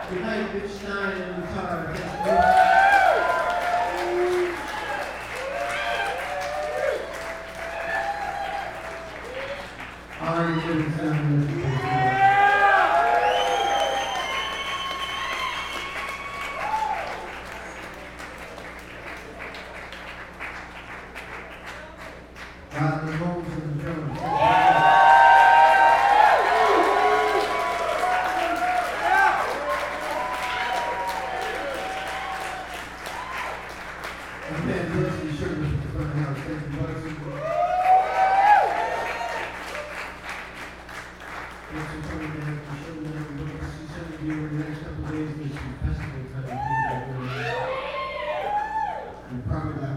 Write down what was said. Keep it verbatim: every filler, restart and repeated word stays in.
Good night, Mitch Stein and guitar. Ari Livingston. Rodney Holmes and the drums. And then Leslie Sherman at the front house. Thank you, Leslie. Thanks for coming down to the show tonight. We hope to see some of you over the next couple of days. There's some festival type of things that are going on. We're probably not